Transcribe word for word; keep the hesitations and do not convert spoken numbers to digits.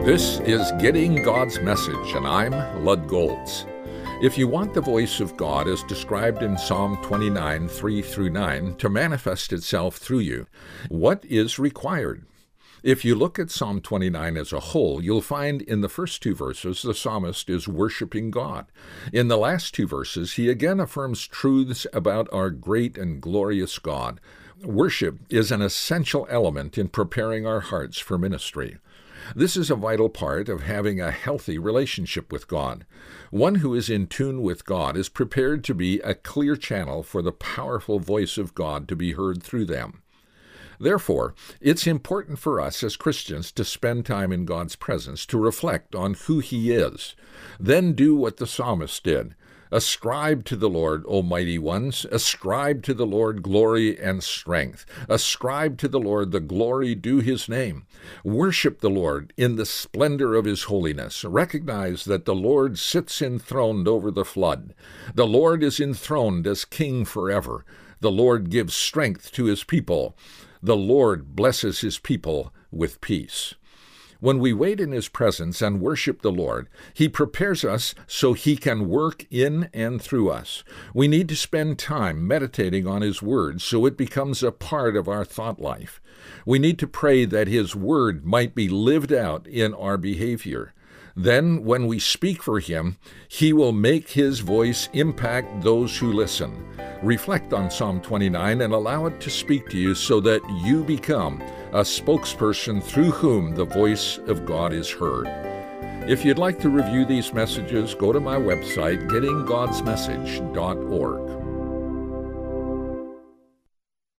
This is Getting God's Message, and I'm Lud Golds. If you want the voice of God as described in Psalm twenty-nine, three through nine, to manifest itself through you, what is required? If you look at Psalm twenty-nine as a whole, you'll find in the first two verses the psalmist is worshiping God. In the last two verses, he again affirms truths about our great and glorious God. Worship is an essential element in preparing our hearts for ministry. This is a vital part of having a healthy relationship with God. One who is in tune with God is prepared to be a clear channel for the powerful voice of God to be heard through them. Therefore, it's important for us as Christians to spend time in God's presence, to reflect on who He is. Then do what the psalmist did. Ascribe to the Lord, O mighty ones. Ascribe to the Lord glory and strength. Ascribe to the Lord the glory due His name. Worship the Lord in the splendor of His holiness. Recognize that the Lord sits enthroned over the flood. The Lord is enthroned as King forever. The Lord gives strength to His people. The Lord blesses His people with peace. When we wait in His presence and worship the Lord, He prepares us so He can work in and through us. We need to spend time meditating on His Word so it becomes a part of our thought life. We need to pray that His Word might be lived out in our behavior. Then, when we speak for Him, He will make His voice impact those who listen. Reflect on Psalm twenty-nine and allow it to speak to you so that you become a spokesperson through whom the voice of God is heard. If you'd like to review these messages, go to my website, getting gods message dot org.